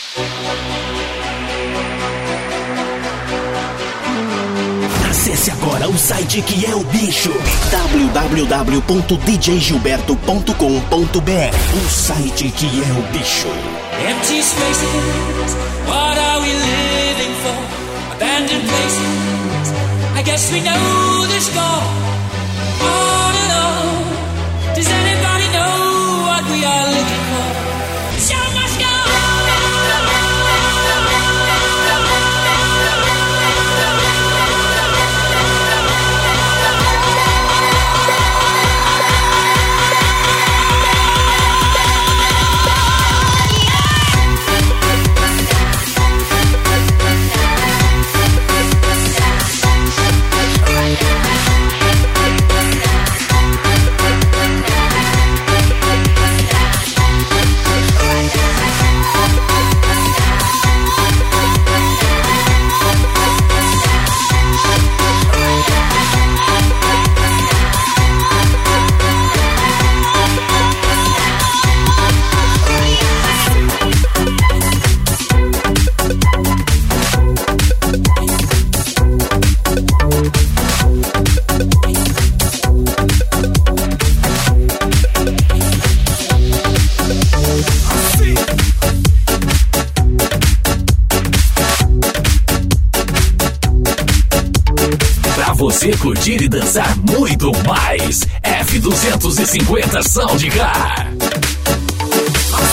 Acesse agora o site que é o bicho, www.djgilberto.com.br. O site que é o bicho. Empty spaces, what are we living for? Abandoned places, I guess we know the score. On and on, does anybody know what we are looking for? The show must go on. Você curtir e dançar muito mais. F250 Soundcar.